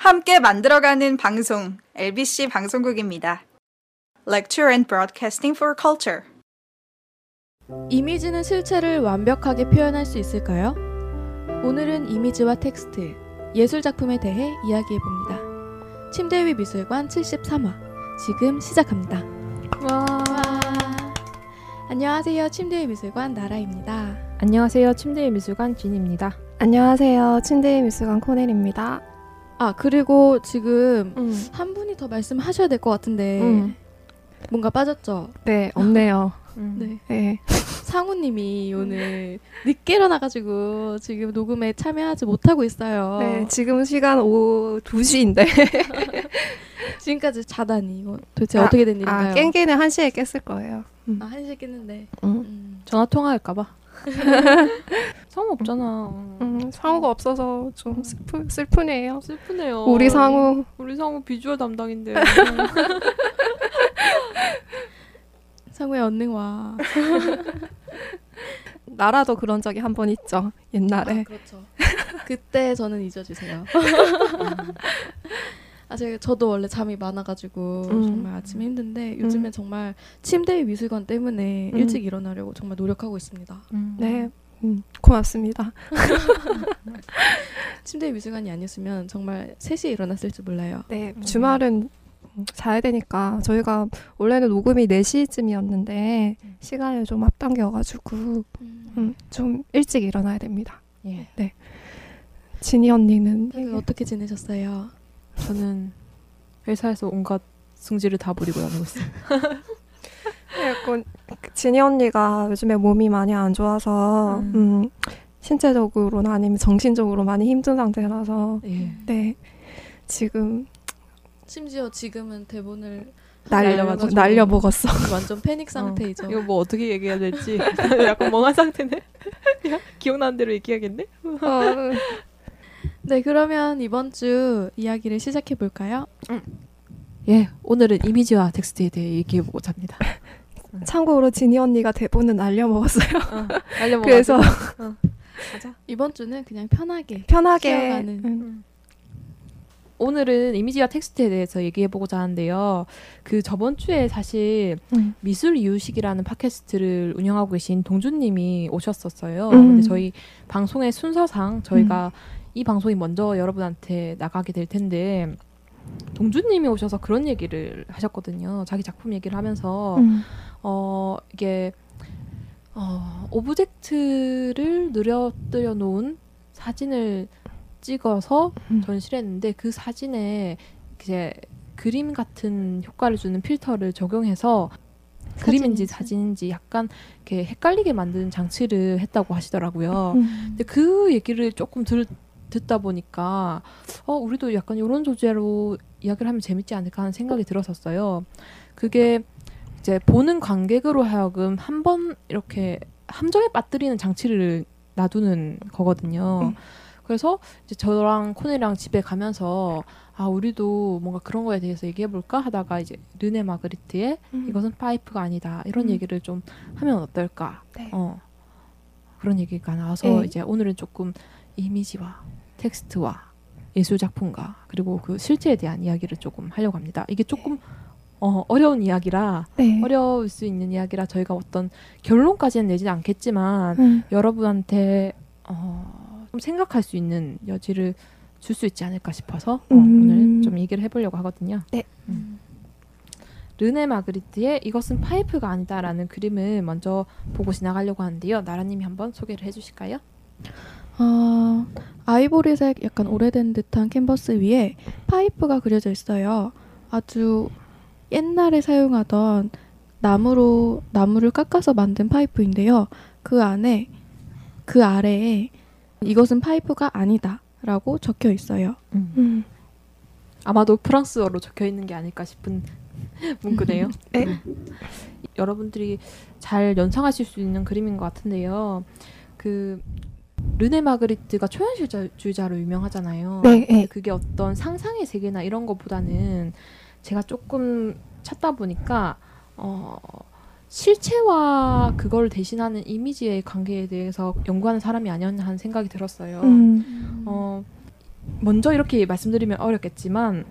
함께 만들어가는 방송, LBC 방송국입니다. Lecture and Broadcasting for Culture. 이미지는 실체를 완벽하게 표현할 수 있을까요? 오늘은 이미지와 텍스트, 예술작품에 대해 이야기해봅니다. 침대 위 미술관 73화, 지금 시작합니다. 와. 안녕하세요. 침대 위 미술관 나라입니다. 안녕하세요. 침대 위 미술관 진입니다. 안녕하세요. 침대 위 미술관 코넬입니다. 아, 그리고 지금 한 분이 더 말씀하셔야 될 것 같은데 뭔가 빠졌죠? 네, 없네요. 네. 상우님이 오늘 늦게 일어나가지고 지금 녹음에 참여하지 못하고 있어요. 네, 지금 시간 오후 2시인데 지금까지 자다니 이거 도대체 어떻게 된 일인가요? 깽깽이는 1시에 깼을 거예요. 1시에 깼는데 전화 통화할까봐. 상우 없잖아. 상우가 없어서 좀 슬프네요. 슬프네요. 우리 상우 비주얼 담당인데. 상우야 얼른 와. 나라도 그런 적이 한 번 있죠. 옛날에. 아, 그렇죠. 그때 저는 잊어주세요. 저도 원래 잠이 많아가지고 정말 아침에 힘든데 요즘엔 정말 침대 위 미술관 때문에 일찍 일어나려고 정말 노력하고 있습니다. 네, 고맙습니다. 침대 위 미술관이 아니었으면 정말 3시에 일어났을지 몰라요. 네, 주말은 자야 되니까 저희가 원래는 녹음이 4시쯤이었는데 시간을 좀 앞당겨가지고 좀 일찍 일어나야 됩니다. 예. 네. 진이 언니는 어떻게 지내셨어요? 저는 회사에서 온갖 승질을 다 부리고 다니고 있어요. 약간 진이 언니가 요즘에 몸이 많이 안 좋아서 신체적으로나 아니면 정신적으로 많이 힘든 상태라서 네, 지금 심지어 지금은 대본을 날려먹었어. 완전 패닉 상태이죠. 이거 뭐 어떻게 얘기해야 될지 약간 멍한 상태네. 기억나는 대로 얘기하겠네. 네, 그러면 이번 주 이야기를 시작해 볼까요? 예, 오늘은 이미지와 텍스트에 대해 얘기해보고자 합니다. 참고로 진이 언니가 대본은 날려먹었어요. 날려먹어가지고. 그래서 가자. 이번 주는 그냥 편하게 쉬어가는. 오늘은 이미지와 텍스트에 대해서 얘기해보고자 하는데요. 그 저번 주에 사실 미술 이유식이라는 팟캐스트를 운영하고 계신 동준님이 오셨었어요. 근데 저희 방송의 순서상 저희가 이 방송이 먼저 여러분한테 나가게 될 텐데 동준님이 오셔서 그런 얘기를 하셨거든요. 자기 작품 얘기를 하면서 이게 오브젝트를 늘어뜨려 놓은 사진을 찍어서 전시를 했는데 그 사진에 이제 그림 같은 효과를 주는 필터를 적용해서 그림인지 사진인지 약간 이렇게 헷갈리게 만드는 장치를 했다고 하시더라고요. 근데 그 얘기를 조금 듣다 보니까 우리도 약간 이런 소재로 이야기를 하면 재밌지 않을까 하는 생각이 들었었어요. 그게 이제 보는 관객으로 하여금 한 번 이렇게 함정에 빠뜨리는 장치를 놔두는 거거든요. 그래서 이제 저랑 코넬이랑 집에 가면서 우리도 뭔가 그런 거에 대해서 얘기해볼까 하다가 이제 르네 마그리트의 이것은 파이프가 아니다 이런 얘기를 좀 하면 어떨까. 네. 그런 얘기가 나와서 이제 오늘은 조금 이미지와 텍스트와 예술 작품과 그리고 그 실체에 대한 이야기를 조금 하려고 합니다. 이게 조금 어려운 이야기라 어려울 수 있는 이야기라 저희가 어떤 결론까지는 내지 않겠지만 여러분한테 좀 생각할 수 있는 여지를 줄 수 있지 않을까 싶어서 오늘 좀 얘기를 해보려고 하거든요. 네. 르네 마그리트의 이것은 파이프가 아니다라는 그림을 먼저 보고 지나가려고 하는데요. 나라님이 한번 소개를 해주실까요? 아이보리색 약간 오래된 듯한 캔버스 위에 파이프가 그려져 있어요. 아주 옛날에 사용하던 나무를 깎아서 만든 파이프인데요. 그 아래에 이것은 파이프가 아니다 라고 적혀 있어요. 아마도 프랑스어로 적혀 있는 게 아닐까 싶은 문구네요. 여러분들이 잘 연상하실 수 있는 그림인 것 같은데요. 그 르네 마그리트가 초현실주의자로 유명하잖아요. 네. 그게 어떤 상상의 세계나 이런 것보다는 제가 조금 찾다 보니까 실체와 그걸 대신하는 이미지의 관계에 대해서 연구하는 사람이 아니었나 하는 생각이 들었어요. 먼저 이렇게 말씀드리면 어렵겠지만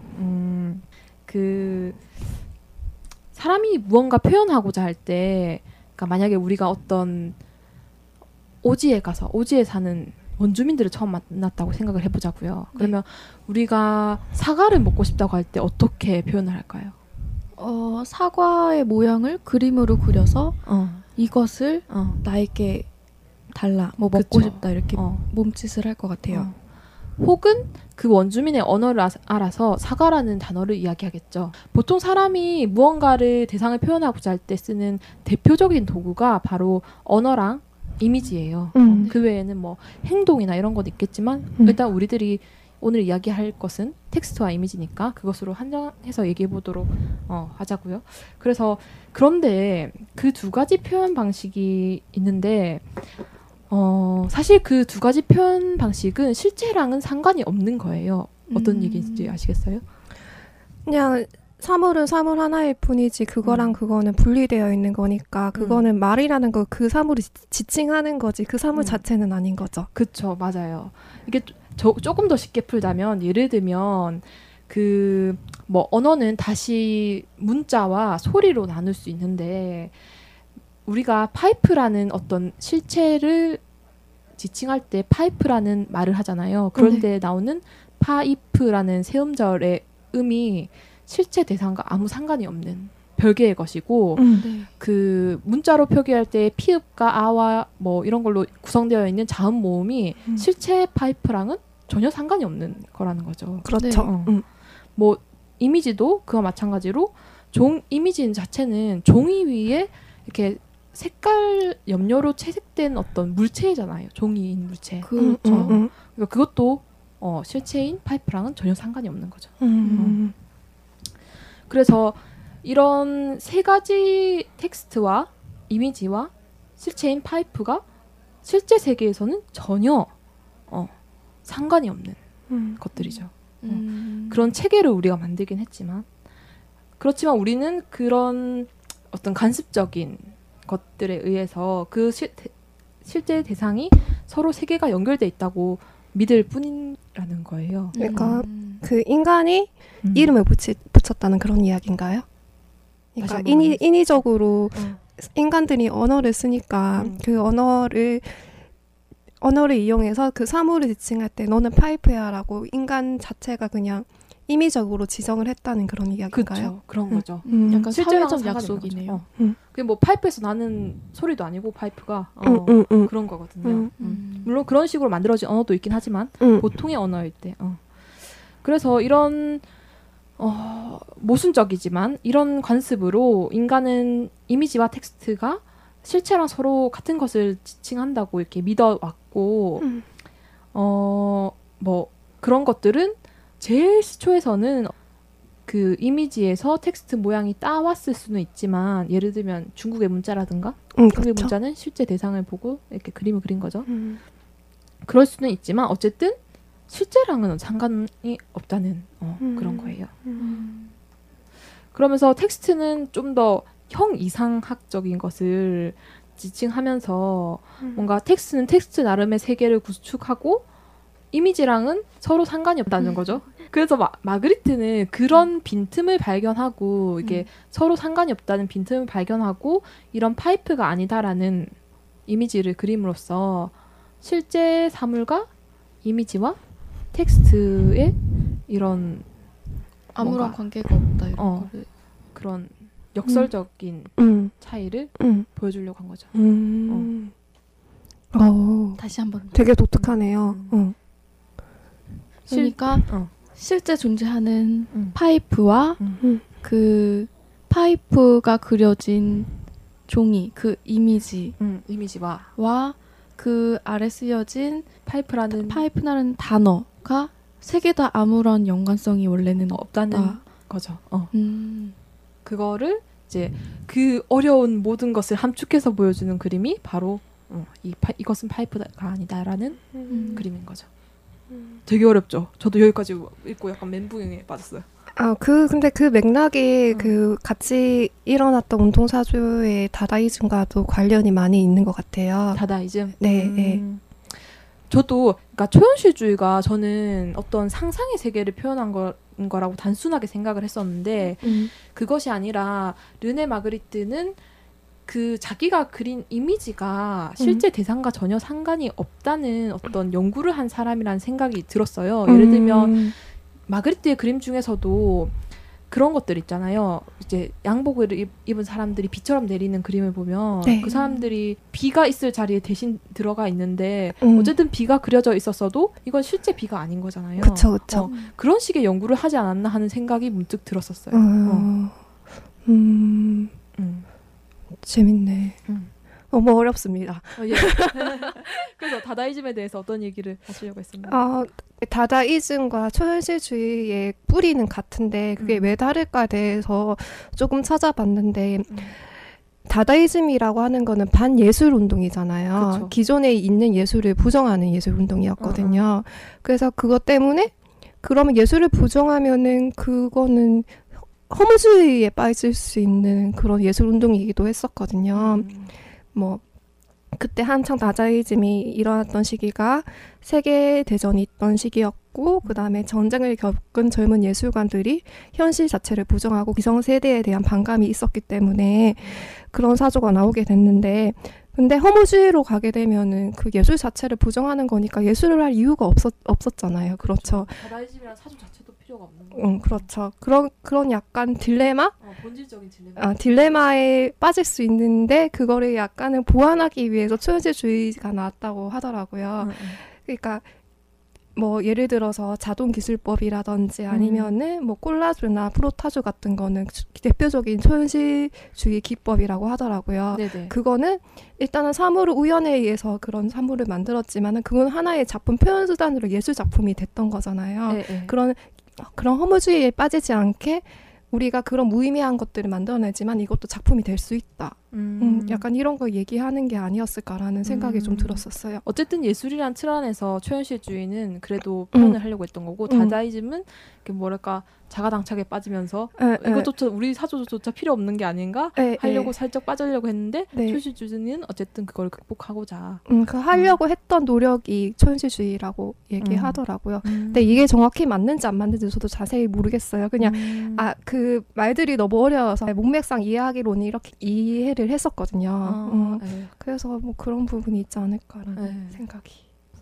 그 사람이 무언가 표현하고자 할 때 그러니까 만약에 우리가 어떤 오지에 가서 오지에 사는 원주민들을 처음 만났다고 생각을 해보자고요. 그러면 우리가 사과를 먹고 싶다고 할 때 어떻게 표현을 할까요? 사과의 모양을 그림으로 그려서 이것을 나에게 달라, 뭐 먹고 그쵸. 싶다 이렇게 몸짓을 할 것 같아요. 혹은 그 원주민의 언어를 알아서 사과라는 단어를 이야기하겠죠. 보통 사람이 무언가를 대상을 표현하고자 할 때 쓰는 대표적인 도구가 바로 언어랑 이미지예요. 그 외에는 뭐 행동이나 이런 것도 있겠지만 일단 우리들이 오늘 이야기할 것은 텍스트와 이미지니까 그것으로 한정해서 얘기해 보도록 하자고요. 그래서 그런데 그 두 가지 표현 방식이 있는데 사실 그 두 가지 표현 방식은 실제랑은 상관이 없는 거예요. 어떤 얘기인지 아시겠어요? 그냥 사물은 사물 하나일 뿐이지 그거랑 그거는 분리되어 있는 거니까 그거는 말이라는 거 그 사물이 지칭하는 거지 그 사물 자체는 아닌 거죠. 그쵸, 맞아요. 이게 조금 더 쉽게 풀자면 예를 들면 그 뭐 언어는 다시 문자와 소리로 나눌 수 있는데 우리가 파이프라는 어떤 실체를 지칭할 때 파이프라는 말을 하잖아요. 그럴 때 나오는 파이프라는 세음절의 음이 실체 대상과 아무 상관이 없는 별개의 것이고 그 문자로 표기할 때 피읍과 아와 뭐 이런 걸로 구성되어 있는 자음 모음이 실체 파이프랑은 전혀 상관이 없는 거라는 거죠. 그렇죠. 뭐 이미지도 그와 마찬가지로 이미지 자체는 종이 위에 이렇게 색깔 염료로 채색된 어떤 물체잖아요. 종이인 물체. 그렇죠. 그러니까 그것도 실체인 파이프랑은 전혀 상관이 없는 거죠. 그래서 이런 세 가지 텍스트와 이미지와 실체인 파이프가 실제 세계에서는 전혀 상관이 없는 것들이죠. 그런 체계를 우리가 만들긴 했지만 그렇지만 우리는 그런 어떤 간습적인 것들에 의해서 그 실제 대상이 서로 세계가 연결돼 있다고 믿을 뿐이라는 거예요. 그러니까 그 인간이 이름을 붙였다는 그런 이야기인가요? 그러니까 인위적으로 인간들이 언어를 쓰니까 그 언어를 이용해서 그 사물을 지칭할 때 너는 파이프야라고 인간 자체가 그냥 임의적으로 지정을 했다는 그런 이야기인가요? 그렇죠. 그런 거죠. 약간 실제랑 사회적 상관이 약속이네요. 그게 뭐 파이프에서 나는 소리도 아니고 파이프가 그런 거거든요. 물론 그런 식으로 만들어진 언어도 있긴 하지만 보통의 언어일 때. 그래서 이런 모순적이지만 이런 관습으로 인간은 이미지와 텍스트가 실체랑 서로 같은 것을 지칭한다고 이렇게 믿어왔고 뭐 그런 것들은 제일 시초에서는 그 이미지에서 텍스트 모양이 따왔을 수는 있지만 예를 들면 중국의 문자라든가 중국의 그렇죠. 문자는 실제 대상을 보고 이렇게 그림을 그린 거죠. 그럴 수는 있지만 어쨌든 실제랑은 상관이 없다는 그런 거예요. 그러면서 텍스트는 좀 더 형이상학적인 것을 지칭하면서 뭔가 텍스트는 텍스트 나름의 세계를 구축하고 이미지랑은 서로 상관이 없다는 거죠. 그래서 마그리트는 그런 빈틈을 발견하고 이게 서로 상관이 없다는 빈틈을 발견하고 이런 파이프가 아니다라는 이미지를 그림으로써 실제 사물과 이미지와 텍스트의 이런 아무런 뭔가, 관계가 없다 이런 거를 그런 역설적인 차이를 보여주려고 한 거죠. 다시 한번 되게 독특하네요. 그러니까 실제 존재하는 파이프와 그 파이프가 그려진 종이 그 이미지와 그 아래 쓰여진 파이프라는 단어가 세 개 다 아무런 연관성이 원래는 없다는 거죠. 그거를 이제 그 어려운 모든 것을 함축해서 보여주는 그림이 바로 이것은 파이프가 아니다라는 그림인 거죠. 되게 어렵죠. 저도 여기까지 읽고 약간 멘붕에 빠졌어요. 근데 그 맥락이 그 같이 일어났던 운동사주의 다다이즘과도 관련이 많이 있는 것 같아요. 다다이즘? 네. 저도 그러니까 초현실주의가 저는 어떤 상상의 세계를 표현한 거라고 단순하게 생각을 했었는데 그것이 아니라 르네 마그리트는 그 자기가 그린 이미지가 실제 대상과 전혀 상관이 없다는 어떤 연구를 한 사람이라는 생각이 들었어요. 예를 들면 마그리트의 그림 중에서도 그런 것들 있잖아요. 이제 양복을 입은 사람들이 비처럼 내리는 그림을 보면 네. 그 사람들이 비가 있을 자리에 대신 들어가 있는데 어쨌든 비가 그려져 있었어도 이건 실제 비가 아닌 거잖아요. 그쵸, 그쵸. 그런 식의 연구를 하지 않았나 하는 생각이 문득 들었었어요. 재밌네. 너무 어렵습니다. 예. 그래서 다다이즘에 대해서 어떤 얘기를 하시려고 했습니다. 다다이즘과 초현실주의의 뿌리는 같은데 그게 왜 다를까에 대해서 조금 찾아봤는데 다다이즘이라고 하는 거는 반예술 운동이잖아요. 그쵸. 기존에 있는 예술을 부정하는 예술 운동이었거든요. 그래서 그것 때문에 그러면 예술을 부정하면은 그거는 허무주의에 빠질 수 있는 그런 예술 운동이기도 했었거든요. 뭐 그때 한창 다다이즘이 일어났던 시기가 세계대전이 있던 시기였고 그 다음에 전쟁을 겪은 젊은 예술가들이 현실 자체를 부정하고 기성세대에 대한 반감이 있었기 때문에 그런 사조가 나오게 됐는데 근데 허무주의로 가게 되면은 그 예술 자체를 부정하는 거니까 예술을 할 이유가 없었잖아요. 그렇죠. 다다이즘이란 사조 자체도 필요가 없는 거예요. 그렇죠. 그런 약간 딜레마? 본질적인 딜레마. 딜레마에 빠질 수 있는데 그거를 약간은 보완하기 위해서 초현실주의가 나왔다고 하더라고요. 그러니까 뭐 예를 들어서 자동기술법이라든지 아니면은 뭐 콜라주나 프로타주 같은 거는 대표적인 초현실주의 기법이라고 하더라고요. 네네. 그거는 일단은 사물을 우연에 의해서 그런 사물을 만들었지만은 그건 하나의 작품 표현 수단으로 예술 작품이 됐던 거잖아요. 네네. 그런 허무주의에 빠지지 않게 우리가 그런 무의미한 것들을 만들어내지만 이것도 작품이 될 수 있다. 약간 이런 거 얘기하는 게 아니었을까라는 생각이 좀 들었었어요. 어쨌든 예술이란 틀 안에서 초현실주의는 그래도 표현을 하려고 했던 거고 다다이즘은 뭐랄까 자가당착에 빠지면서 이것조차 우리 사조조차 필요 없는 게 아닌가 하려고 살짝 빠지려고 했는데 초현실주의는 어쨌든 그걸 극복하고자 그 하려고 했던 노력이 초현실주의라고 얘기하더라고요. 근데 이게 정확히 맞는지 안 맞는지 저도 자세히 모르겠어요. 그냥 그 말들이 너무 어려워서 목맥상 이해하기로는 이렇게 이해를 했었거든요. 그래서 뭐 그런 부분이 있지 않을까라는 생각이.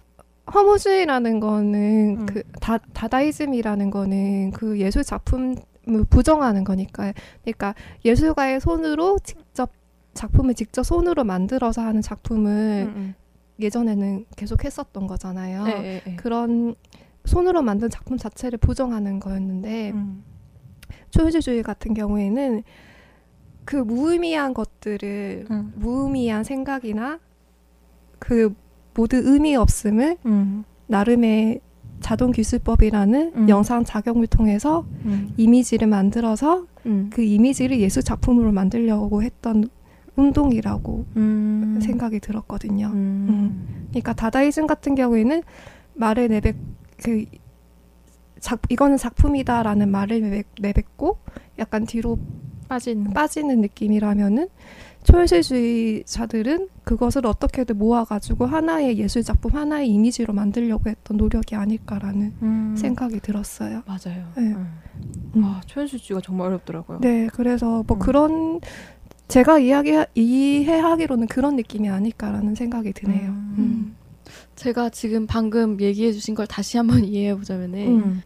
허무주의라는 거는 그 다다이즘이라는 거는 그 예술 작품을 부정하는 거니까. 그러니까 예술가의 손으로 작품을 직접 손으로 만들어서 하는 작품을 예전에는 계속 했었던 거잖아요. 그런 손으로 만든 작품 자체를 부정하는 거였는데 초현실주의 같은 경우에는 그 무의미한 것들을 무의미한 생각이나 그 모든 의미 없음을 나름의 자동기술법이라는 영상 작용을 통해서 이미지를 만들어서 그 이미지를 예술 작품으로 만들려고 했던 운동이라고 생각이 들었거든요. 그러니까 다다이즘 같은 경우에는 말을 이거는 작품이다라는 말을 내뱉고 약간 뒤로 빠지는 느낌이라면은 초현실주의자들은 그것을 어떻게든 모아가지고 하나의 예술 작품, 하나의 이미지로 만들려고 했던 노력이 아닐까라는 생각이 들었어요. 맞아요. 네. 초현실주의가 정말 어렵더라고요. 네, 그래서 뭐 그런 제가 이해하기로는 그런 느낌이 아닐까라는 생각이 드네요. 제가 지금 방금 얘기해 주신 걸 다시 한번 이해해 보자면은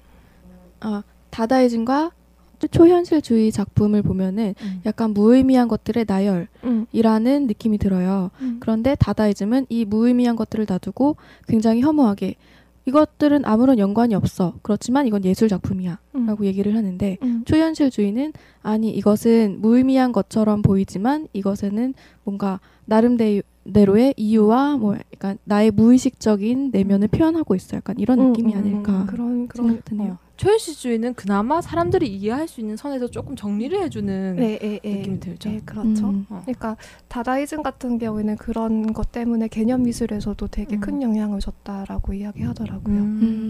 다다이즘과 초현실주의 작품을 보면은 약간 무의미한 것들의 나열이라는 느낌이 들어요. 그런데 다다이즘은 이 무의미한 것들을 놔두고 굉장히 허무하게 이것들은 아무런 연관이 없어. 그렇지만 이건 예술 작품이야. 라고 얘기를 하는데 초현실주의는 아니 이것은 무의미한 것처럼 보이지만 이것에는 뭔가 나름대로의 이유와 뭐 약간 나의 무의식적인 내면을 표현하고 있어. 약간 이런 느낌이 아닐까 그런 생각 드네요. 초현실주의는 그나마 사람들이 이해할 수 있는 선에서 조금 정리를 해주는 느낌이 들죠. 네, 그렇죠. 그러니까 다다이즘 같은 경우에는 그런 것 때문에 개념 미술에서도 되게 큰 영향을 줬다라고 이야기하더라고요.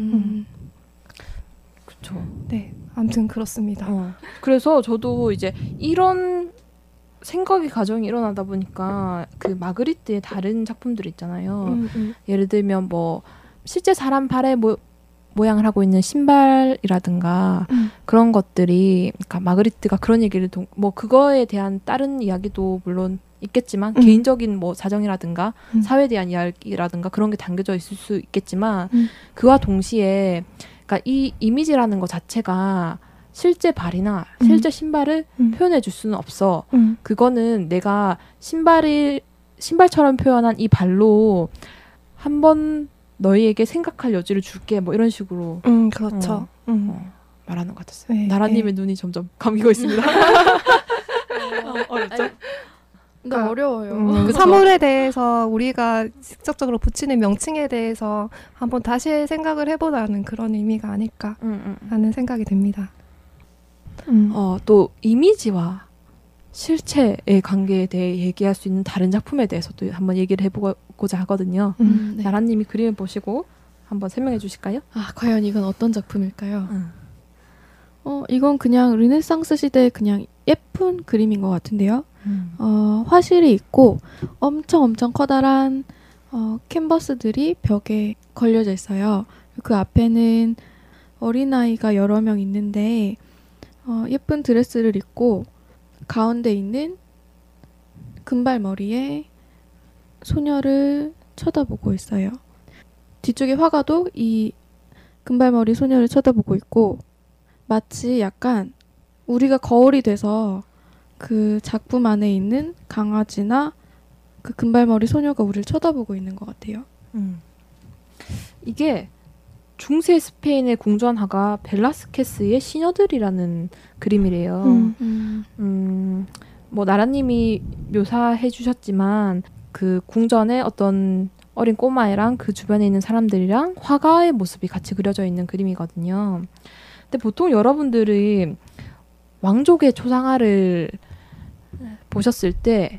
그렇죠. 네, 아무튼 그렇습니다. 그래서 저도 이제 이런 생각의 과정이 일어나다 보니까 그 마그리트의 다른 작품들 있잖아요. 예를 들면 뭐 실제 사람 발의 모양을 하고 있는 신발이라든가 그런 것들이, 그러니까 마그리트가 그런 얘기를 뭐 그거에 대한 다른 이야기도 물론 있겠지만 개인적인 뭐 사정이라든가 사회에 대한 이야기라든가 그런 게 담겨져 있을 수 있겠지만 그와 동시에 그러니까 이 이미지라는 것 자체가 실제 발이나 실제 신발을 표현해 줄 수는 없어. 그거는 내가 신발처럼 표현한 이 발로 한번 너희에게 생각할 여지를 줄게 뭐 이런 식으로 그렇죠. 말하는 것 같았어요. 네, 나라님의 네. 눈이 점점 감기고 있습니다. 어렵죠? 근데 어려워요. 그 사물에 대해서 우리가 직접적으로 붙이는 명칭에 대해서 한번 다시 생각을 해보라는 그런 의미가 아닐까 하는 생각이 듭니다. 또 이미지와 실체의 관계에 대해 얘기할 수 있는 다른 작품에 대해서도 한번 얘기를 해보고자 하거든요. 네. 나라님이 그림을 보시고 한번 설명해 주실까요? 과연 이건 어떤 작품일까요? 이건 그냥 르네상스 시대의 그냥 예쁜 그림인 것 같은데요. 화실이 있고 엄청 커다란 캔버스들이 벽에 걸려져 있어요. 그 앞에는 어린아이가 여러 명 있는데 예쁜 드레스를 입고 가운데 있는 금발머리에 소녀를 쳐다보고 있어요. 뒤쪽의 화가도 이 금발머리 소녀를 쳐다보고 있고 마치 약간 우리가 거울이 돼서 그 작품 안에 있는 강아지나 그 금발머리 소녀가 우리를 쳐다보고 있는 것 같아요. 이게 중세 스페인의 궁전화가 벨라스케스의 시녀들이라는 그림이래요. 뭐 나라님이 묘사해 주셨지만 그 궁전에 어떤 어린 꼬마애랑 그 주변에 있는 사람들이랑 화가의 모습이 같이 그려져 있는 그림이거든요. 근데 보통 여러분들이 왕족의 초상화를 보셨을 때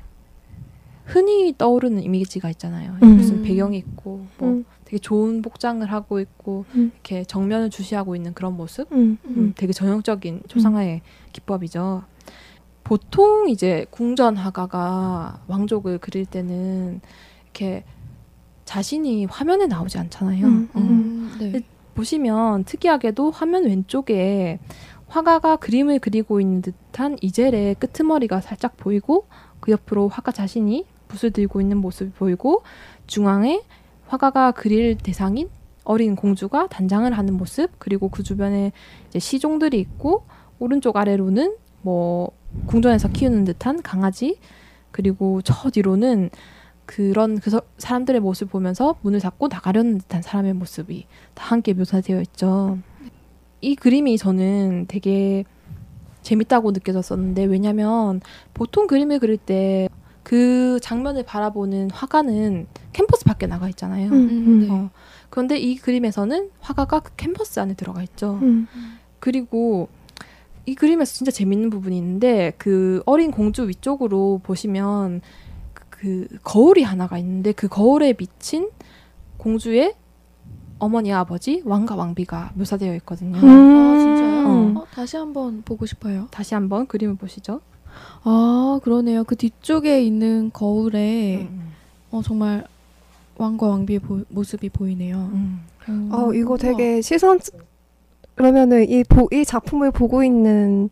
흔히 떠오르는 이미지가 있잖아요. 무슨 배경이 있고 뭐 되게 좋은 복장을 하고 있고 이렇게 정면을 주시하고 있는 그런 모습, 되게 전형적인 초상화의 기법이죠. 보통 이제 궁전 화가가 왕족을 그릴 때는 이렇게 자신이 화면에 나오지 않잖아요. 네. 보시면 특이하게도 화면 왼쪽에 화가가 그림을 그리고 있는 듯한 이젤의 끄트머리가 살짝 보이고 그 옆으로 화가 자신이 붓을 들고 있는 모습이 보이고 중앙에 화가가 그릴 대상인 어린 공주가 단장을 하는 모습, 그리고 그 주변에 이제 시종들이 있고 오른쪽 아래로는 뭐 궁전에서 키우는 듯한 강아지, 그리고 저 뒤로는 그런 사람들의 모습을 보면서 문을 닫고 나가려는 듯한 사람의 모습이 다 함께 묘사되어 있죠. 이 그림이 저는 되게 재밌다고 느껴졌었는데, 왜냐면 보통 그림을 그릴 때 그 장면을 바라보는 화가는 캔버스 밖에 나가 있잖아요. 네. 그런데 이 그림에서는 화가가 그 캔버스 안에 들어가 있죠. 그리고 이 그림에서 진짜 재밌는 부분이 있는데, 그 어린 공주 위쪽으로 보시면 그 거울이 하나가 있는데 그 거울에 비친 공주의 어머니와 아버지, 왕과 왕비가 묘사되어 있거든요. 진짜요? 다시 한번 보고 싶어요. 다시 한번 그림을 보시죠. 그러네요. 그 뒤쪽에 있는 거울에 정말 왕과 왕비의 모습이 보이네요. 이거 되게 그러면은 이 작품을 보고 있는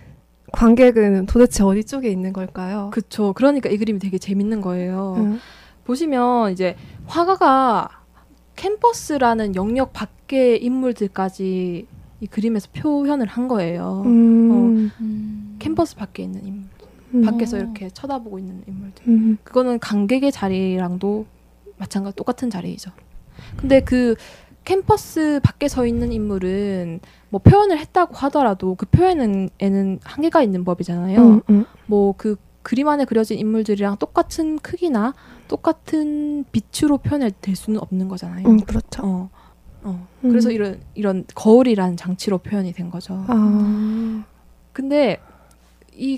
관객은 도대체 어디 쪽에 있는 걸까요? 그쵸. 그러니까 이 그림이 되게 재밌는 거예요. 보시면 이제 화가가 캔버스라는 영역 밖의 인물들까지 이 그림에서 표현을 한 거예요. 캔버스 밖에 있는 인물. 밖에서 이렇게 쳐다보고 있는 인물들. 그거는 관객의 자리랑도 마찬가지 똑같은 자리이죠. 근데 그 캠퍼스 밖에 서 있는 인물은 뭐 표현을 했다고 하더라도 그 표현에는 한계가 있는 법이잖아요. 뭐 그 그림 안에 그려진 인물들이랑 똑같은 크기나 똑같은 빛으로 표현될 수는 없는 거잖아요. 그렇죠. 그래서 이런 거울이라는 장치로 표현이 된 거죠. 근데 이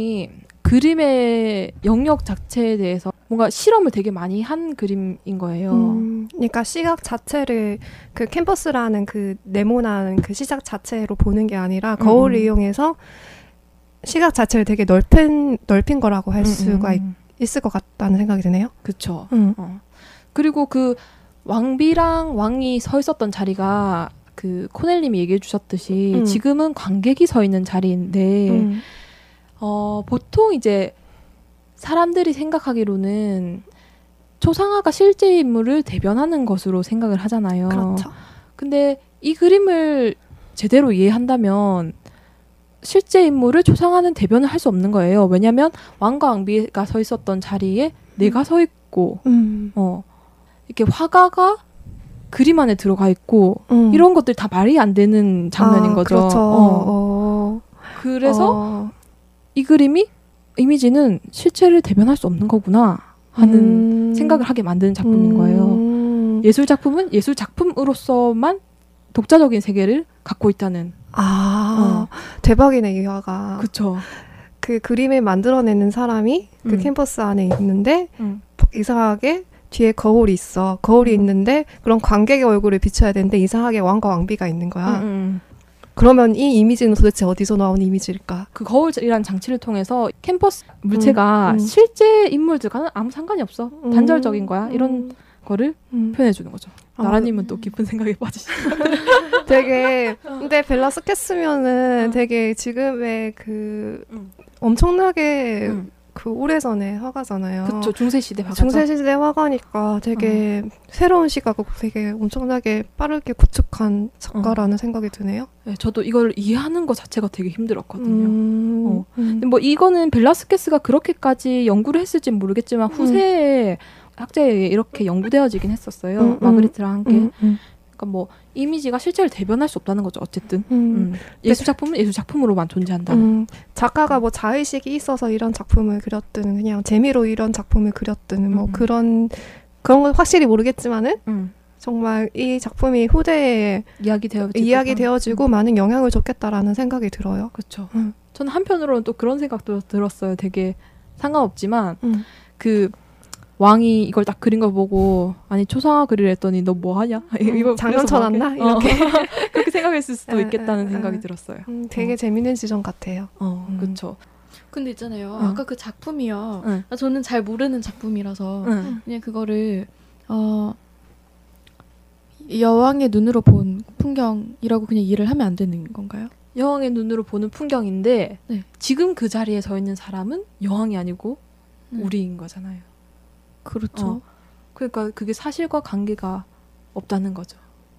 그림의 영역 자체에 대해서 뭔가 실험을 되게 많이 한 그림인 거예요. 그러니까 시각 자체를 그 캔버스라는 그 네모난 그 시각 자체로 보는 게 아니라 거울을 이용해서 시각 자체를 되게 넓힌 거라고 할 수가 있을 것 같다는 생각이 드네요. 그렇죠. 그리고 그 왕비랑 왕이 서 있었던 자리가 그 코넬님이 얘기해 주셨듯이 지금은 관객이 서 있는 자리인데 보통 이제 사람들이 생각하기로는 초상화가 실제 인물을 대변하는 것으로 생각을 하잖아요. 그렇죠. 근데 이 그림을 제대로 이해한다면 실제 인물을 초상화는 대변을 할 수 없는 거예요. 왜냐하면 왕과 왕비가 서 있었던 자리에 내가 서 있고 이렇게 화가가 그림 안에 들어가 있고 이런 것들 다 말이 안 되는 장면인 거죠. 그렇죠. 그래서 이 그림이 이미지는 실체를 대변할 수 없는 거구나 하는 생각을 하게 만드는 작품인 거예요. 예술 작품은 예술 작품으로서만 독자적인 세계를 갖고 있다는. 대박이네 이 화가. 그렇죠. 그 그림을 만들어내는 사람이 그 캠퍼스 안에 있는데 이상하게 뒤에 거울이 있어. 거울이 있는데 그런 관객의 얼굴을 비춰야 되는데 이상하게 왕과 왕비가 있는 거야. 그러면 이 이미지는 도대체 어디서 나온 이미지일까? 그 거울이란 장치를 통해서 캠퍼스 물체가 실제 인물들과는 아무 상관이 없어. 단절적인 거야. 이런 거를 표현해 주는 거죠. 나라님은 또 깊은 생각에 빠지시죠. 되게 근데 벨라스케스면은 되게 지금의 그 엄청나게 그 오래전의 화가잖아요. 그렇죠. 중세시대 화가죠. 중세시대 화가니까 되게 새로운 시각을 되게 엄청나게 빠르게 구축한 작가라는 생각이 드네요. 네, 저도 이걸 이해하는 것 자체가 되게 힘들었거든요. 근데 뭐 이거는 벨라스케스가 그렇게까지 연구를 했을지는 모르겠지만 후세에 학자에 이렇게 연구되어지긴 했었어요. 마그리트랑 함께. 그러니까 뭐 이미지가 실체를 대변할 수 없다는 거죠. 어쨌든 예술 작품은 예술 작품으로만 존재한다는. 작가가 뭐 자의식이 있어서 이런 작품을 그렸든 그냥 재미로 이런 작품을 그렸든 뭐 그런 건 확실히 모르겠지만은 정말 이 작품이 후대에 이야기되어지고 많은 영향을 줬겠다라는 생각이 들어요. 그렇죠. 저는 한편으로는 또 그런 생각도 들었어요. 되게 상관없지만 그 왕이 이걸 딱 그린 걸 보고 아니 초상화 그리려 했더니 너 뭐 하냐? 이거 장난 쳐놨나? 이렇게 그렇게 생각했을 수도 있겠다는 생각이 들었어요. 되게 재밌는 지점 같아요. 그렇죠. 근데 있잖아요. 아까 그 작품이요. 저는 잘 모르는 작품이라서 그냥 그거를 여왕의 눈으로 본 풍경이라고 그냥 이해를 하면 안 되는 건가요? 여왕의 눈으로 보는 풍경인데 네. 지금 그 자리에 서 있는 사람은 여왕이 아니고 우리인 거잖아요. 그렇죠. 그러니까 그게 사실과 관계가 없다는 거죠.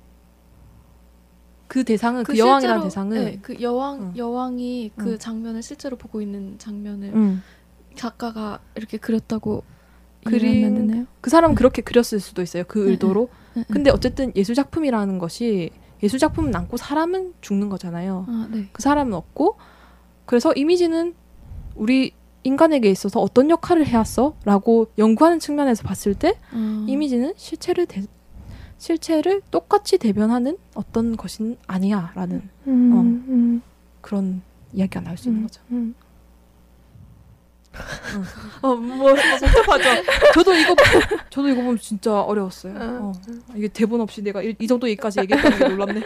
그 대상은 그 여왕이라는 대상은 네, 그 여왕이 그 장면을 실제로 보고 있는 장면을 작가가 이렇게 그렸다고 이해하면 되나요? 그 사람은 그렇게 그렸을 수도 있어요. 그 의도로. 근데 어쨌든 예술 작품이라는 것이 예술 작품은 남고 사람은 죽는 거잖아요. 네. 그 사람은 없고 그래서 이미지는 우리 인간에게 있어서 어떤 역할을 해왔어? 라고 연구하는 측면에서 봤을 때 이미지는 실체를 똑같이 대변하는 어떤 것은 아니야 라는 그런 이야기가 나올 수 있는 거죠. 뭐 복잡하죠. 저도 이거 보면 진짜 어려웠어요. 이게 대본 없이 내가 이 정도 얘기까지 얘기했다는 게 놀랍네.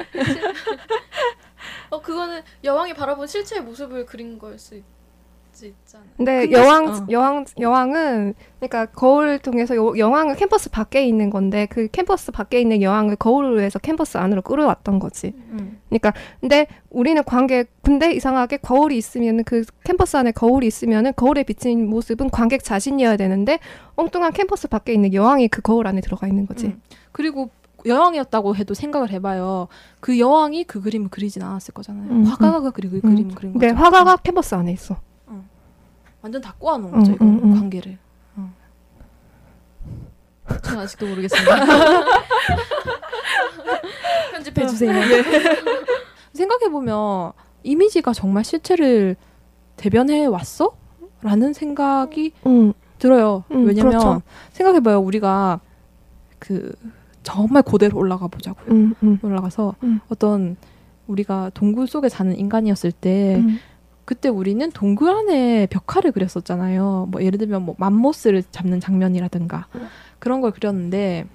그거는 여왕이 바라본 실체의 모습을 그린 걸 수 있잖아요. 근데 여왕은 그러니까 거울을 통해서 여왕은 캠퍼스 밖에 있는 건데 그 캠퍼스 밖에 있는 여왕을 거울로 해서 캠퍼스 안으로 끌어왔던 거지. 그러니까 근데 우리는 근데 이상하게 거울이 있으면 그 캠퍼스 안에 거울이 있으면은 거울에 비친 모습은 관객 자신이어야 되는데 엉뚱한 캠퍼스 밖에 있는 여왕이 그 거울 안에 들어가 있는 거지. 그리고 여왕이었다고 해도 생각을 해봐요. 그 여왕이 그 그림을 그리진 않았을 거잖아요. 화가가 그 그림을 그린 거죠. 네, 화가가 캠퍼스 안에 있어. 완전 다 꼬아놓은 거죠, 이거 관계를. 전 아직도 모르겠습니다. 편집해주세요. 네. 생각해보면 이미지가 정말 실체를 대변해 왔어? 라는 생각이 들어요. 왜냐면 그렇죠. 생각해봐요. 우리가 정말 고대로 올라가 보자고요. 올라가서 어떤 우리가 동굴 속에 사는 인간이었을 때 그때 우리는 동굴 안에 벽화를 그렸었잖아요. 뭐 예를 들면 뭐 맘모스를 잡는 장면이라든가 그런 걸 그렸는데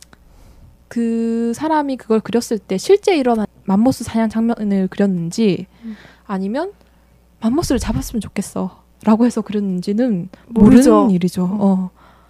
그 사람이 그걸 그렸을 때 실제 일어난 맘모스 사냥 장면을 그렸는지 아니면 맘모스를 잡았으면 좋겠어 라고 해서 그렸는지는 모르는 일이죠.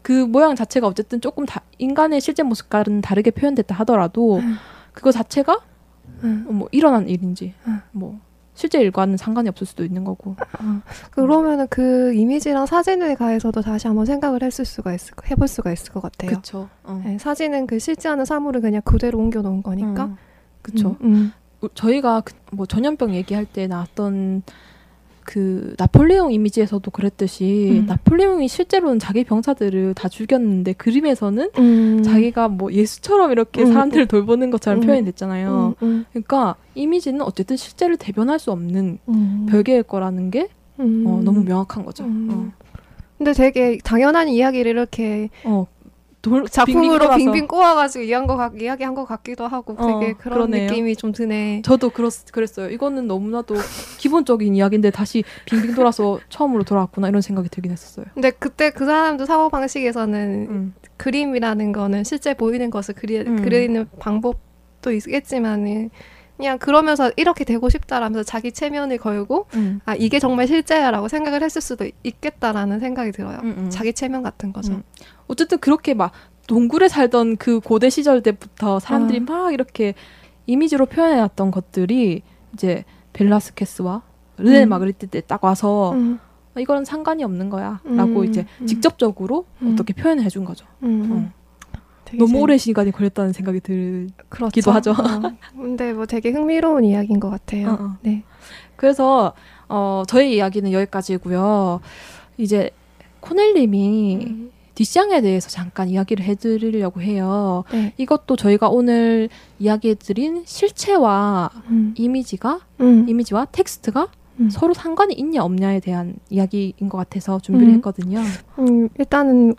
그 모양 자체가 어쨌든 조금 인간의 실제 모습과는 다르게 표현됐다 하더라도 그거 자체가 뭐 일어난 일인지 뭐 실제 일과는 상관이 없을 수도 있는 거고. 그러면은 그 이미지랑 사진을 가해서도 다시 한번 생각을 해볼 수가 있을 것 같아요. 그렇죠. 네, 사진은 그 실제하는 사물을 그냥 그대로 옮겨놓은 거니까. 그렇죠. 저희가 뭐 전염병 얘기할 때 나왔던 그 나폴레옹 이미지에서도 그랬듯이 나폴레옹이 실제로는 자기 병사들을 다 죽였는데 그림에서는 자기가 뭐 예수처럼 이렇게 사람들을 돌보는 것처럼 표현이 됐잖아요. 그러니까 이미지는 어쨌든 실제를 대변할 수 없는 별개일 거라는 게 너무 명확한 거죠. 근데 되게 당연한 이야기를 이렇게 작품으로 빙빙 꼬아가지고 이야기한 것 같기도 하고 되게 그런 그러네요. 느낌이 좀 드네. 저도 그랬어요. 이거는 너무나도 기본적인 이야기인데 다시 빙빙 돌아서 처음으로 돌아왔구나 이런 생각이 들긴 했었어요. 근데 그때 그 사람도 사고방식에서는 그림이라는 거는 실제 보이는 것을 그리는 방법도 있겠지만은 그냥 그러면서 이렇게 되고 싶다라면서 자기 체면을 걸고 아 이게 정말 실제야라고 생각을 했을 수도 있겠다라는 생각이 들어요. 자기 체면 같은 거죠. 어쨌든 그렇게 막 동굴에 살던 그 고대 시절 때부터 사람들이 막 이렇게 이미지로 표현해놨던 것들이 이제 벨라스케스와 르네 마그리트 때 딱 와서 이거는 상관이 없는 거야 라고 이제 직접적으로 어떻게 표현을 해준 거죠. 너무 오랜 시간이 걸렸다는 생각이 들기도 하죠. 근데 뭐 되게 흥미로운 이야기인 것 같아요. 네. 그래서 저희 이야기는 여기까지고요. 이제 코넬님이 뒷샹에 대해서 잠깐 이야기를 해드리려고 해요. 네. 이것도 저희가 오늘 이야기해드린 실체와 이미지와 텍스트가 서로 상관이 있냐 없냐에 대한 이야기인 것 같아서 준비를 했거든요. 일단은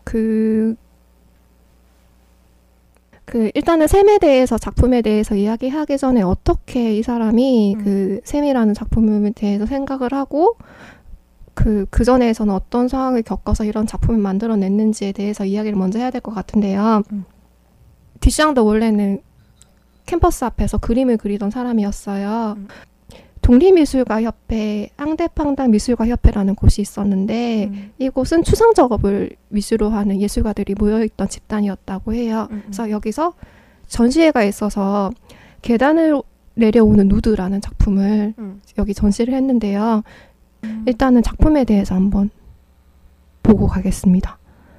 일단은 샘에 대해서 작품에 대해서 이야기하기 전에 어떻게 이 사람이 그 샘이라는 작품에 대해서 생각을 하고 그 전에서는 어떤 상황을 겪어서 이런 작품을 만들어냈는지에 대해서 이야기를 먼저 해야 될 것 같은데요. 뒷샹도 원래는 캠퍼스 앞에서 그림을 그리던 사람이었어요. 독립미술가협회, 앙대팡당 미술가협회라는 곳이 있었는데 이곳은 추상 작업을 위주로 하는 예술가들이 모여있던 집단이었다고 해요. 그래서 여기서 전시회가 있어서 계단을 내려오는 누드라는 작품을 여기 전시를 했는데요. 일단은 작품에 대해서 한번 보고 가겠습니다.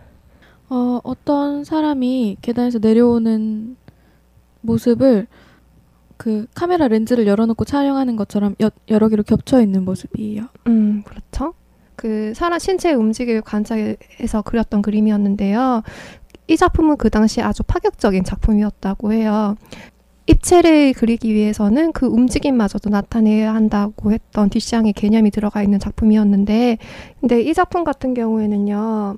어떤 사람이 계단에서 내려오는 모습을 그 카메라 렌즈를 열어놓고 촬영하는 것처럼 여러 개로 겹쳐 있는 모습이에요. 그렇죠. 그 사람 신체의 움직임을 관찰해서 그렸던 그림이었는데요. 이 작품은 그 당시 아주 파격적인 작품이었다고 해요. 입체를 그리기 위해서는 그 움직임마저도 나타내야 한다고 했던 뒷샹의 개념이 들어가 있는 작품이었는데, 근데 이 작품 같은 경우에는요,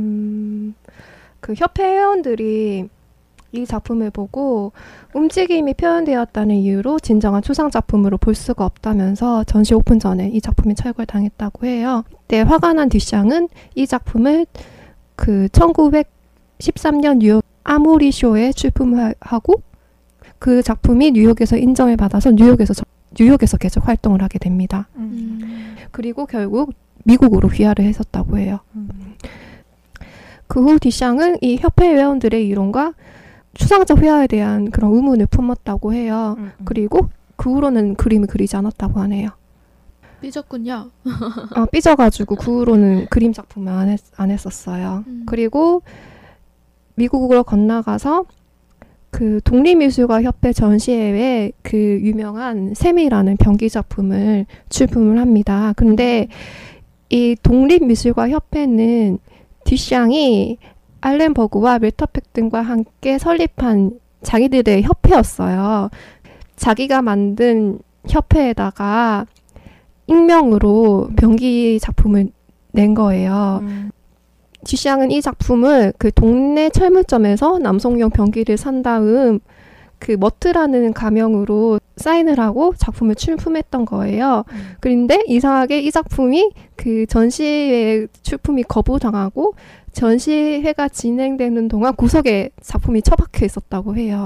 그 협회 회원들이 이 작품을 보고 움직임이 표현되었다는 이유로 진정한 추상 작품으로 볼 수가 없다면서 전시 오픈 전에 이 작품이 철거당했다고 해요. 이때 화가 난 뒷샹은 이 작품을 그 1913년 뉴욕 아모리쇼에 출품하고 그 작품이 뉴욕에서 인정을 받아서 뉴욕에서 계속 활동을 하게 됩니다. 그리고 결국 미국으로 귀화를 했었다고 해요. 그 후 뒷샹은 이 협회 회원들의 이론과 추상적 회화에 대한 그런 의문을 품었다고 해요. 그리고 그 후로는 그림을 그리지 않았다고 하네요. 삐졌군요. 삐져가지고 그 후로는 그림 작품을 안 했었어요. 그리고 미국으로 건너가서 그 독립미술가 협회 전시회에 그 유명한 샘이라는 병기 작품을 출품을 합니다. 근데 이 독립미술가 협회는 뒷샹이 알렌 버그와 밀터팩 등과 함께 설립한 자기들의 협회였어요. 자기가 만든 협회에다가 익명으로 병기 작품을 낸 거예요. 뒷샹은 이 작품을 그 동네 철물점에서 남성용 병기를 산 다음 그 머트라는 가명으로 사인을 하고 작품을 출품했던 거예요. 그런데 이상하게 이 작품이 그 전시회 출품이 거부당하고 전시회가 진행되는 동안 구석에 작품이 처박혀 있었다고 해요.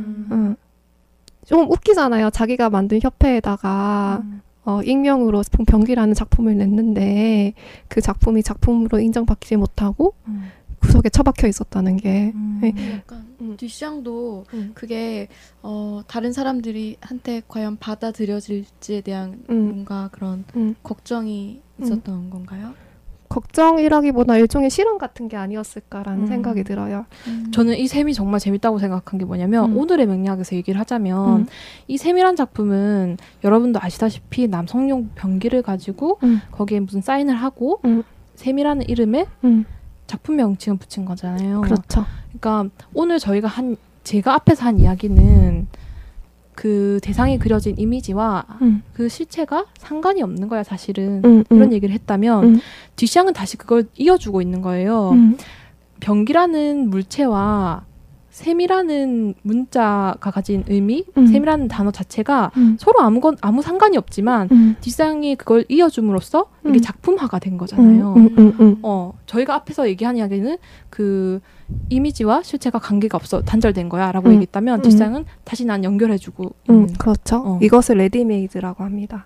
좀 웃기잖아요. 자기가 만든 협회에다가 익명으로 병기라는 작품을 냈는데 그 작품이 작품으로 인정받지 못하고 구석에 처박혀 있었다는 게. 네. 약간 뒷샹도 그게 다른 사람들이 한테 과연 받아들여질지에 대한 뭔가 그런 걱정이 있었던 건가요? 걱정이라기보다 일종의 실험 같은 게 아니었을까라는 생각이 들어요. 저는 이 셈이 정말 재밌다고 생각한 게 뭐냐면 오늘의 맥락에서 얘기를 하자면 이 셈이란 작품은 여러분도 아시다시피 남성용 병기를 가지고 거기에 무슨 사인을 하고 셈이라는 이름에 작품 명칭을 붙인 거잖아요. 그렇죠. 그러니까 오늘 제가 앞에서 한 이야기는 그 대상이 그려진 이미지와 그 실체가 상관이 없는 거야, 사실은. 이런 얘기를 했다면 뒷샹은 다시 그걸 이어주고 있는 거예요. 병기라는 물체와 셈이라는 문자가 가진 의미, 셈이라는 단어 자체가 서로 아무 상관이 없지만 뒷상이 그걸 이어줌으로써 이게 작품화가 된 거잖아요. 저희가 앞에서 얘기한 이야기는 그 이미지와 실체가 관계가 없어 단절된 거야 라고 얘기했다면 뒷상은 다시 난 연결해주고 있는. 그렇죠. 이것을 레디메이드라고 합니다.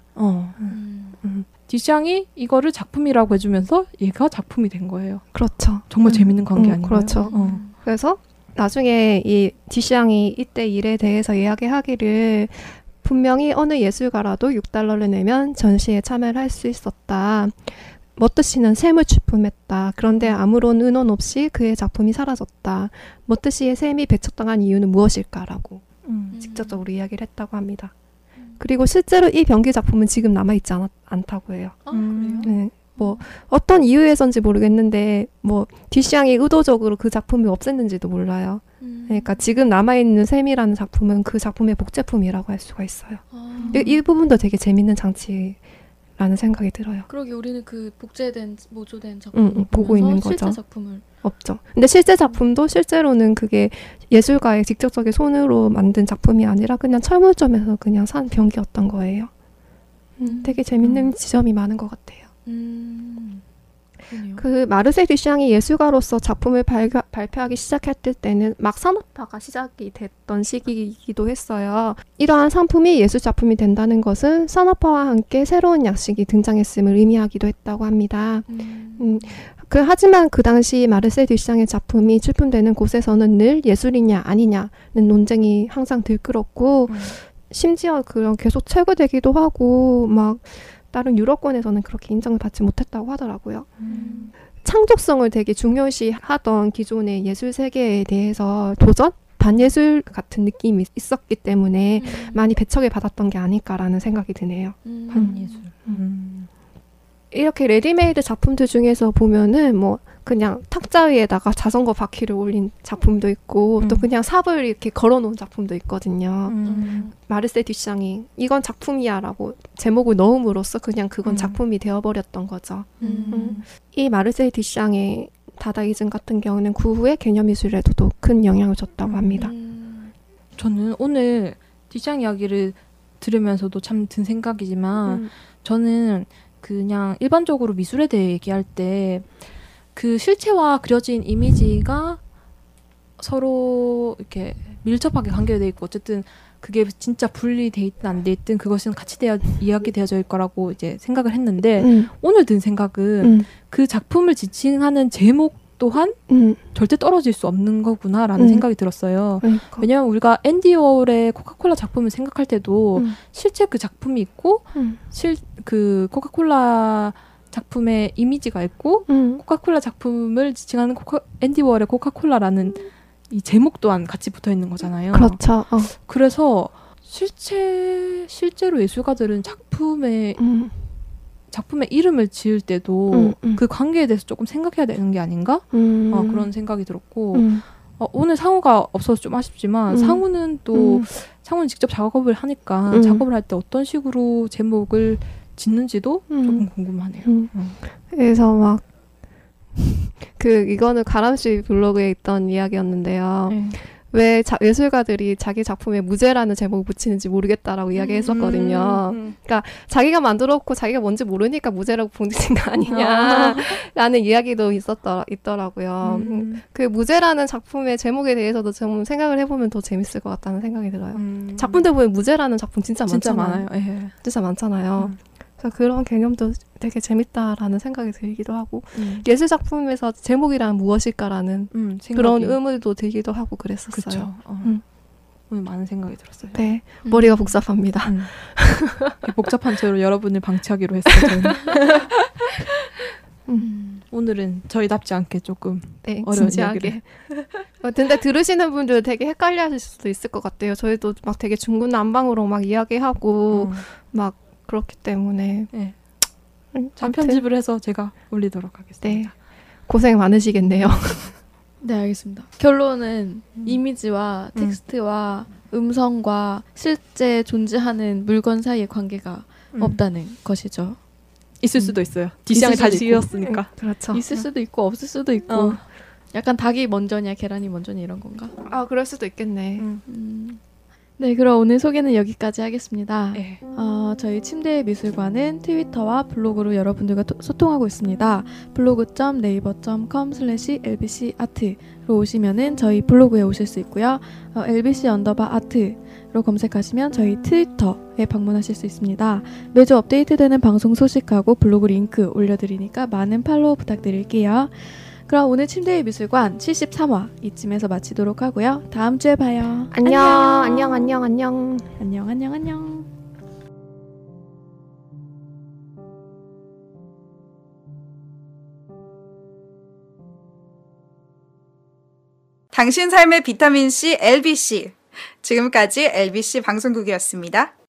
뒷상이 이거를 작품이라고 해주면서 얘가 작품이 된 거예요. 그렇죠. 정말 재밌는 관계 아닌가요? 그렇죠. 그래서 나중에 이 뒷샹이 이때 일에 대해서 이야기하기를 분명히 어느 예술가라도 $6를 내면 전시에 참여를 할 수 있었다. 머트 씨는 셈을 출품했다. 그런데 아무런 의논 없이 그의 작품이 사라졌다. 머트 씨의 셈이 배척당한 이유는 무엇일까라고 직접적으로 이야기를 했다고 합니다. 그리고 실제로 이 병기 작품은 지금 남아있지 않다고 해요. 그래요? 네. 뭐 어떤 이유에선지 모르겠는데 뭐 뒷샹이 의도적으로 그 작품을 없앴는지도 몰라요. 그러니까 지금 남아있는 셈이라는 작품은 그 작품의 복제품이라고 할 수가 있어요. 이 부분도 되게 재밌는 장치라는 생각이 들어요. 그러게 우리는 그 복제된 모조된 작품을 보고 있는 거죠. 실제 작품을 없죠. 근데 실제 작품도 실제로는 그게 예술가의 직접적인 손으로 만든 작품이 아니라 그냥 철물점에서 그냥 산 병기였던 거예요. 되게 재밌는 지점이 많은 것 같아요. 그 마르셀 듀샹이 예술가로서 작품을 발표하기 시작했을 때는 막 산업화가 시작이 됐던 시기이기도 했어요. 이러한 상품이 예술 작품이 된다는 것은 산업화와 함께 새로운 양식이 등장했음을 의미하기도 했다고 합니다. 하지만 그 당시 마르셀 듀샹의 작품이 출품되는 곳에서는 늘 예술이냐 아니냐는 논쟁이 항상 들끓었고 심지어 그런 계속 체결되기도 하고 막 다른 유럽권에서는 그렇게 인정을 받지 못했다고 하더라고요. 창조성을 되게 중요시하던 기존의 예술 세계에 대해서 도전? 반예술 같은 느낌이 있었기 때문에 많이 배척을 받았던 게 아닐까라는 생각이 드네요. 반예술. 이렇게 레디메이드 작품들 중에서 보면은 뭐 그냥 탁자 위에다가 자전거 바퀴를 올린 작품도 있고 또 그냥 삽을 이렇게 걸어놓은 작품도 있거든요. 마르셀 듀샹이 이건 작품이야 라고 제목을 넣음으로써 그냥 그건 작품이 되어버렸던 거죠. 이 마르셀 듀샹의 다다이즘 같은 경우는 그 후에 개념미술에도 큰 영향을 줬다고 합니다. 저는 오늘 듀샹 이야기를 들으면서도 참 든 생각이지만 저는 그냥 일반적으로 미술에 대해 얘기할 때 그 실체와 그려진 이미지가 서로 이렇게 밀접하게 관계되어 있고 어쨌든 그게 진짜 분리돼 있든 안 돼 있든 그것은 같이 이야기되어져 있을 거라고 이제 생각을 했는데 오늘 든 생각은 그 작품을 지칭하는 제목 또한 절대 떨어질 수 없는 거구나라는 생각이 들었어요. 그러니까. 왜냐하면 우리가 앤디 워홀의 코카콜라 작품을 생각할 때도 실제 그 작품이 있고 그 코카콜라 작품의 이미지가 있고 코카콜라 작품을 지칭하는 앤디 워홀의 코카콜라라는 이 제목 또한 같이 붙어 있는 거잖아요. 그렇죠. 그래서 실제로 예술가들은 작품의 이름을 지을 때도 그 관계에 대해서 조금 생각해야 되는 게 아닌가? 그런 생각이 들었고 오늘 상우가 없어서 좀 아쉽지만 상우는 직접 작업을 하니까 작업을 할 때 어떤 식으로 제목을 짓는지도 조금 궁금하네요. 그래서 막 이거는 가람씨 블로그에 있던 이야기였는데요. 네. 왜 예술가들이 자기 작품에 무죄라는 제목을 붙이는지 모르겠다라고 이야기했었거든요. 그러니까 자기가 만들었고 자기가 뭔지 모르니까 무죄라고 붙인 거 아니냐라는 이야기도 있더라고요. 그 무죄라는 작품의 제목에 대해서도 좀 생각을 해보면 더 재밌을 것 같다는 생각이 들어요. 작품들 보면 무죄라는 작품 진짜 많잖아요. 많아요. 예. 진짜 많잖아요. 그러니까 그런 개념도 되게 재밌다라는 생각이 들기도 하고 예술 작품에서 제목이란 무엇일까라는 그런 의문도 들기도 하고 그랬었어요. 오늘 많은 생각이 들었어요. 네, 머리가 복잡합니다. 복잡한 채로 여러분을 방치하기로 했어요. 저는. 오늘은 저희답지 않게 조금 어려운 진지하게. 근데 들으시는 분들 되게 헷갈려하실 수도 있을 것 같아요. 저희도 막 되게 중구난방으로 막 이야기하고 막 그렇기 때문에 잘 편집을 해서 제가 올리도록 하겠습니다. 네, 고생 많으시겠네요. 네, 알겠습니다. 결론은 이미지와 텍스트와 음성과 실제 존재하는 물건 사이의 관계가 없다는 것이죠. 있을 수도 있어요. 뒷장을 다 지었으니까. 그렇죠. 있을 수도 있고 없을 수도 있고. 약간 닭이 먼저냐 계란이 먼저냐 이런 건가? 아, 그럴 수도 있겠네. 네, 그럼 오늘 소개는 여기까지 하겠습니다. 네. 저희 침대의 미술관은 트위터와 블로그로 여러분들과 소통하고 있습니다. blog.naver.com/lbcart로 오시면은 저희 블로그에 오실 수 있고요. lbc_art로 검색하시면 저희 트위터에 방문하실 수 있습니다. 매주 업데이트되는 방송 소식하고 블로그 링크 올려드리니까 많은 팔로우 부탁드릴게요. 그럼 오늘 침대의 미술관 73화 이쯤에서 마치도록 하고요. 다음 주에 봐요. 안녕. 안녕, 안녕, 안녕. 안녕, 안녕, 안녕. 당신 삶의 비타민C LBC. 지금까지 LBC 방송국이었습니다.